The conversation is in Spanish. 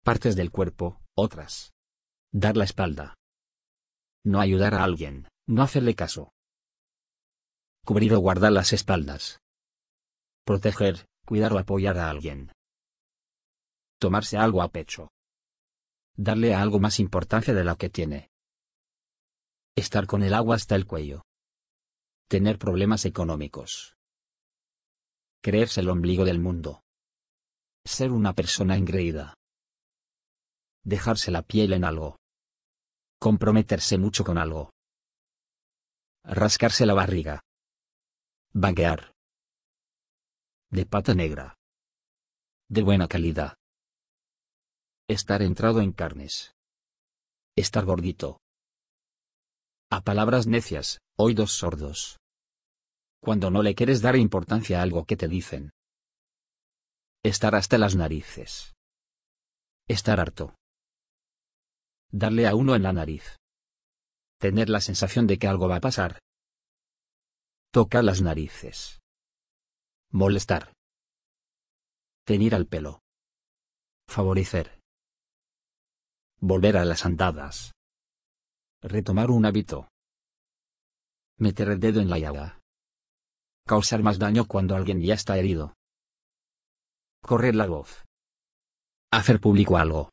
Partes del cuerpo, otras. Dar la espalda. No ayudar a alguien, no hacerle caso. Cubrir o guardar las espaldas. Proteger, cuidar o apoyar a alguien. Tomarse algo a pecho. Darle a algo más importancia de la que tiene. Estar con el agua hasta el cuello. Tener problemas económicos. Creerse el ombligo del mundo. Ser una persona engreída. Dejarse la piel en algo. Comprometerse mucho con algo. Rascarse la barriga. Vaguear. De pata negra. De buena calidad. Estar entrado en carnes. Estar gordito. A palabras necias, oídos sordos. Cuando no le quieres dar importancia a algo que te dicen. Estar hasta las narices. Estar harto. Darle a uno en la nariz. Tener la sensación de que algo va a pasar. Tocar las narices. Molestar. Tener al pelo. Favorecer. Volver a las andadas. Retomar un hábito. Meter el dedo en la llaga. Causar más daño cuando alguien ya está herido. Correr la voz. Hacer público algo.